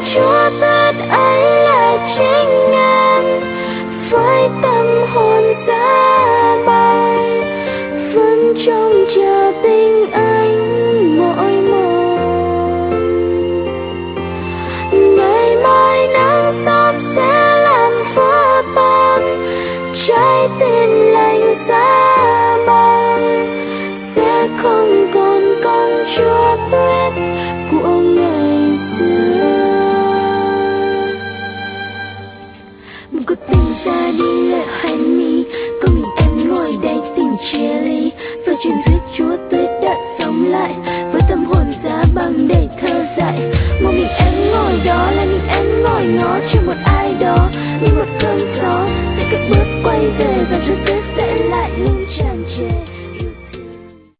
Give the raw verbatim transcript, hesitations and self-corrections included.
Chúa tuyệt ấy là chính em, với tâm hồn giá băng vẫn trông chờ tình anh mỗi một. Ngày mai nắng sớm sẽ làm vỡ tan trái tim lạnh giá băng, sẽ không còn con Chúa tuyết của ngày xưa. Một cuộc tình ra đi lệ hoen mi, có mình em ngồi đây tình chia ly. Và truyền thuyết Chúa tuyết đã sống lại với tâm hồn giá băng để thơ dại. Một mình em ngồi đó là những em ngồi ngó chưa một ai đó, như một cơn gió sẽ cất bước quay về và Chúa tuyết sẽ lại lưng